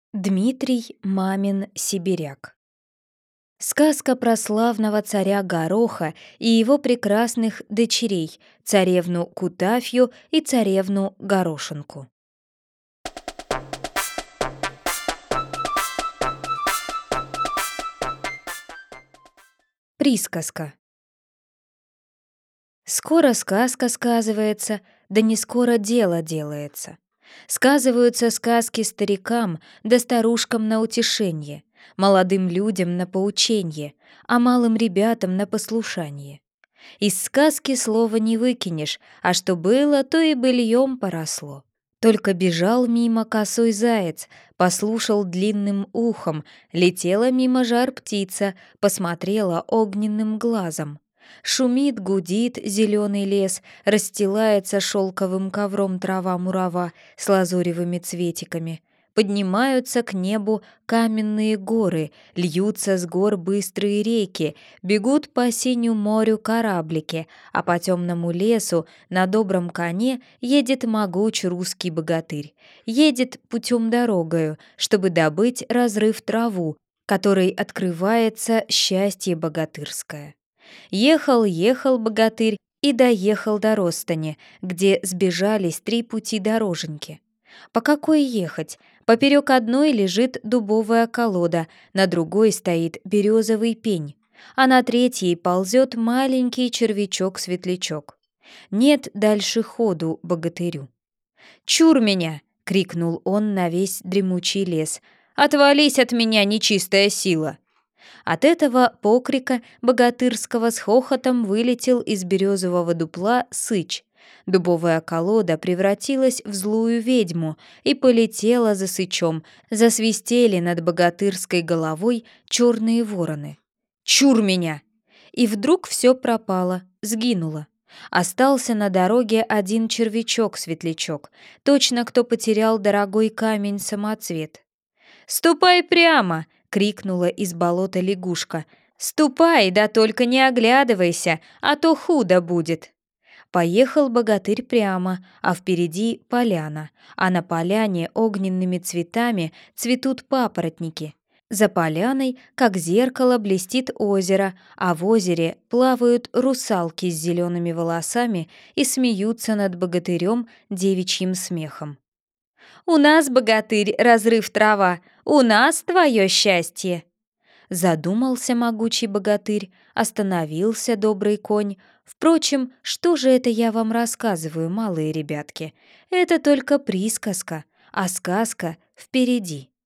Дмитрий Мамин сибиряк. Сказка про славного царя Гороха и его прекрасных дочерей, царевну Кутафью и царевну Горошинку. Присказка. Скоро сказка сказывается, да не скоро дело делается. Сказываются сказки старикам да старушкам на утешенье, молодым людям на поученье, а малым ребятам на послушание. Из сказки слова не выкинешь, а что было, то и быльем поросло. Только бежал мимо косой заяц, послушал длинным ухом, летела мимо жар-птица, посмотрела огненным глазом. Шумит, гудит зеленый лес, расстилается шелковым ковром трава-мурава с лазуревыми цветиками. Поднимаются к небу каменные горы, льются с гор быстрые реки, бегут по синему морю кораблики, а по темному лесу на добром коне едет могуч русский богатырь. Едет путем дорогою, чтобы добыть разрыв траву, которой открывается счастье богатырское. Ехал богатырь и доехал до Ростани, где сбежались 3 пути дороженьки. По какой ехать? Поперек одной лежит дубовая колода, на другой стоит березовый пень, а на третьей ползет маленький червячок-светлячок. Нет дальше ходу богатырю. «Чур меня!» — крикнул он на весь дремучий лес. «Отвались от меня, нечистая сила!» От этого покрика богатырского с хохотом вылетел из березового дупла сыч. Дубовая колода превратилась в злую ведьму и полетела за сычом, засвистели над богатырской головой черные вороны. «Чур меня!» И вдруг все пропало, сгинуло. Остался на дороге один червячок-светлячок, точно кто потерял дорогой камень-самоцвет. «Ступай прямо!» — крикнула из болота лягушка. «Ступай, да только не оглядывайся, а то худо будет!» Поехал богатырь прямо, а впереди поляна, а на поляне огненными цветами цветут папоротники. За поляной, как зеркало, блестит озеро, а в озере плавают русалки с зелеными волосами и смеются над богатырем девичьим смехом. «У нас, богатырь, разрыв трава, у нас твое счастье!» Задумался могучий богатырь, остановился добрый конь. Впрочем, что же это я вам рассказываю, малые ребятки? Это только присказка, а сказка впереди.